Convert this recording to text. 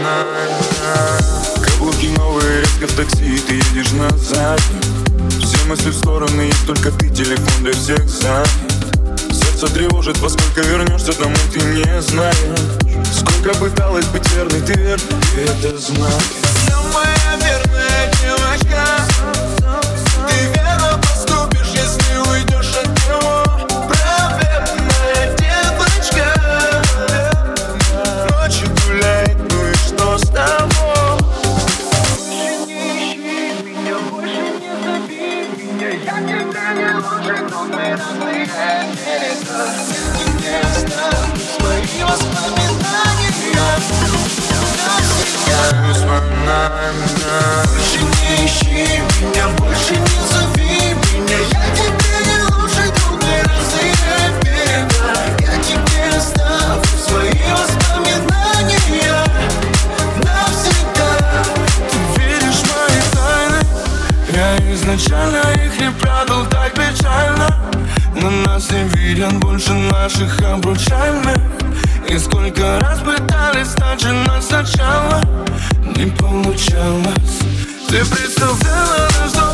Каблуки новые, резко в такси, ты едешь назад. Все мысли в стороны, есть только ты, телефон для всех занят. Сердце тревожит, во сколько вернешься домой, ты не знаешь. Сколько пыталась быть верной, ты верна, ты это знаешь. Но моя верная девочка, ты верно поступишь, если уйдешь от него. Праведная девочка, ночью гуляет, ну и что с того? Больше не ищи меня, больше не зови меня. Я тебя не лучше, но мы разные берега. Я не оставлю свои воспоминания навсегда. Больше не ищи меня, больше не зови меня. Я тебе не лучший друг, мы разные берега. Я тебе оставлю свои воспоминания навсегда. Ты видишь мои тайны, я изначально их не прятал так печально. Но нас не виден больше наших обручальных. И сколько раз пытались начинать сначала, не получалось. Ты представляла, что